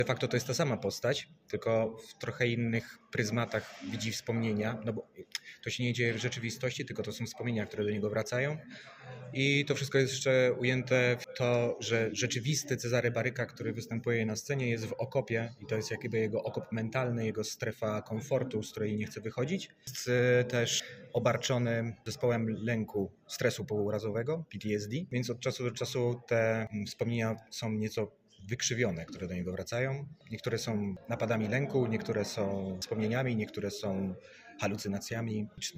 De facto to jest ta sama postać, tylko w trochę innych pryzmatach widzi wspomnienia, no bo to się nie dzieje w rzeczywistości, tylko to są wspomnienia, które do niego wracają. I to wszystko jest jeszcze ujęte w to, że rzeczywisty Cezary Baryka, który występuje na scenie, jest w okopie i to jest jakby jego okop mentalny, jego strefa komfortu, z której nie chce wychodzić. Jest też obarczony zespołem lęku, stresu pourazowego, PTSD, więc od czasu do czasu te wspomnienia są nieco wykrzywione, które do niego wracają. Niektóre są napadami lęku, niektóre są wspomnieniami, niektóre są halucynacjami.